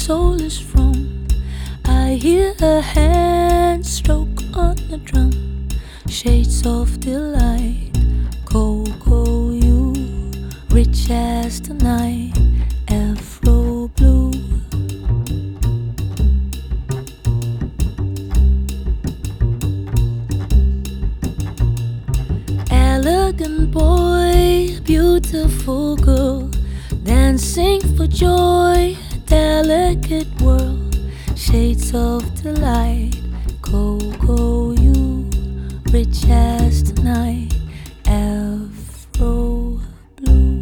soul is from. I hear a hand stroke on the drum. Shades of delight, cocoa you, rich as the night, afro blue. Elegant boy, beautiful girl, dancing for joy, delicate world. Shades of delight, cocoa you, rich as the night, afro blue.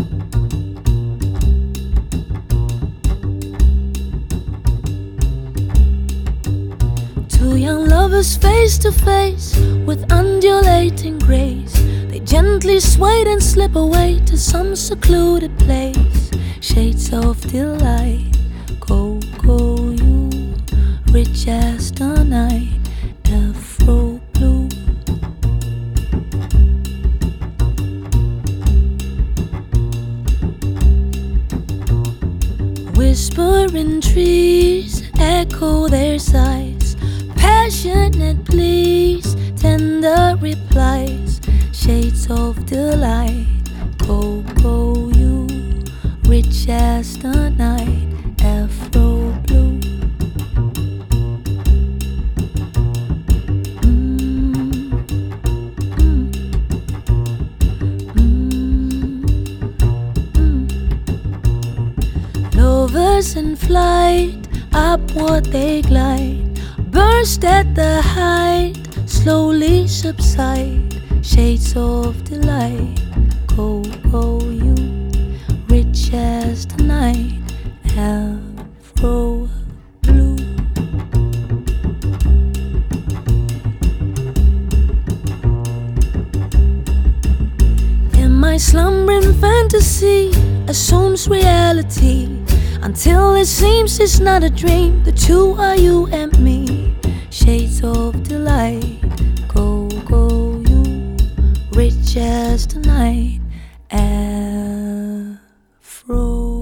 Two young lovers face to face with undulating grace. They gently sway and slip away to some secluded place. Shades of delight, cocoa you, rich as the night, afro blue. Whispering trees echo their sighs, passionate pleas, tender replies. Shades of delight, cocoa you, rich as the night, afro blue. Lovers in flight, upward they glide, burst at the height, slowly subside. Shades of delight, cocoa you, rich as the night, afro blue. In my slumbering fantasy assumes reality, until it seems it's not a dream. The two are you and me. Shades of delight, cocoa you, rich as the night, afro